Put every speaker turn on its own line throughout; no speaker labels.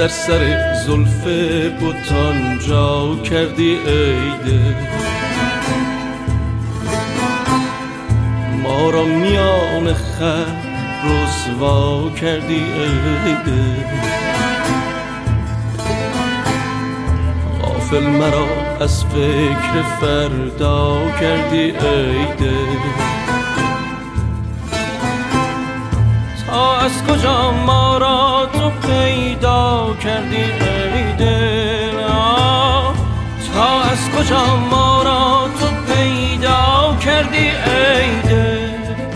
در سر زلف بتان جا کردی ای دل، ما را میان خلق رسوا کردی ای دل. غافل مرا از فکر فردا کردی ای دل، تا از کجا ما را تو پیدا کردی ای دل، تا از کجا ما را تو پیدا کردی ای دل.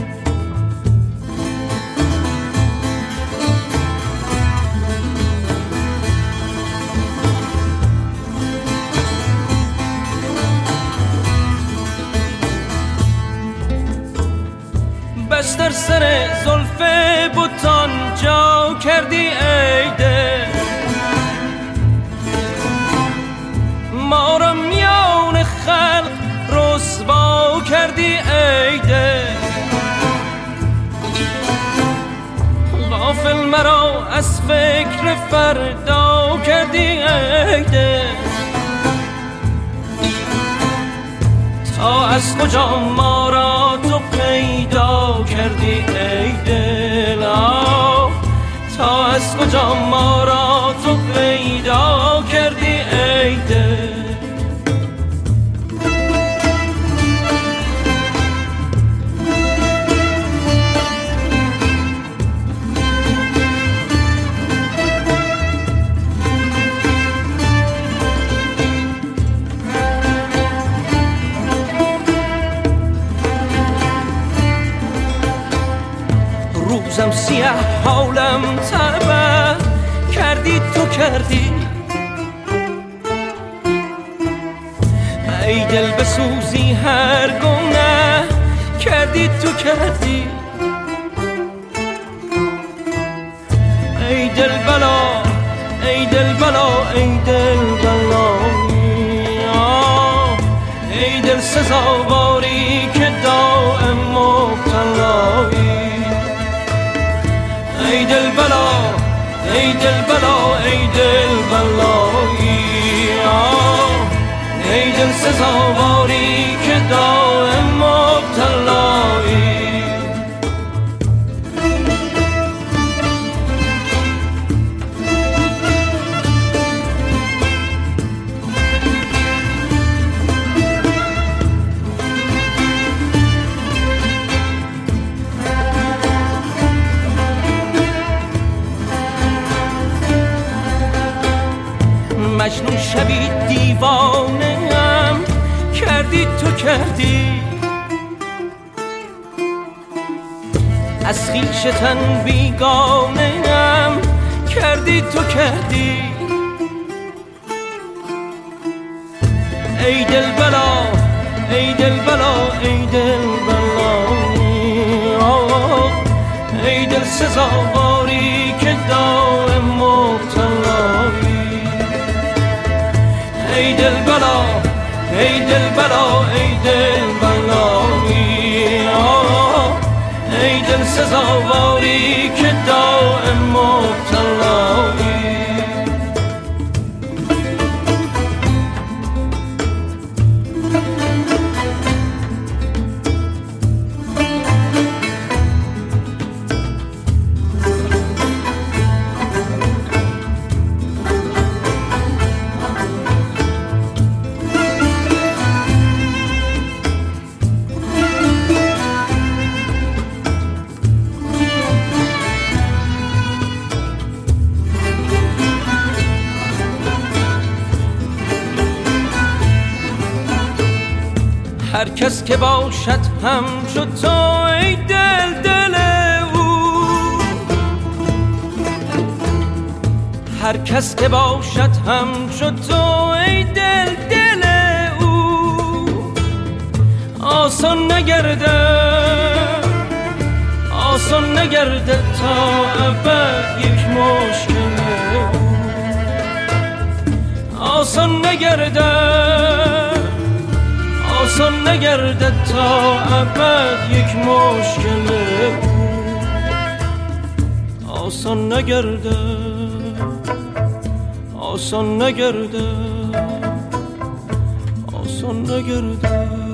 بس در سر زلف بتان جا کردی ای دل، ما را میان خلق رسوا کردی ای دل. غافل مرا از فکر فردا کردی ای دل، تا از کجا ما را تو پیدا کردی ای دل، تا از کجا ما را تو پیدا کردی ای دل. روزم سیاه حالم تربه کردی تو کردی ای دل، بسوزی هر گونه کردی تو کردی ای دل بلا، ای دل بلا، ای دل بلا، ای دل سزاواری که دائم مبتلایی ای دل بلا، ای دل بلا، ای دل بلایی، ای دل سزاواری که دائم مبتلایی. مجنون شبی دیوانه هم کردی تو کردی، از خویش تن بیگانه هم کردی تو کردی ای دل بلا، ای دل بلا، ای دل بلا، ای دل سزاواری که دائم مبتلایی ای دل بلا، ای دل بلا، ای دل بلایی، ای دل سزاواری که دائم مبتلایی. هر کس که باشد همچو تو ای دل دل او، هر کس که باشد همچو تو ای دل دل او، آسان نگرده، آسان نگرده تا ابد یک مشکل او، آسان نگرده، آسان نگرده تا ابد یک مشکل او، آسان نگرده. آسان نگرده، آسان نگرده.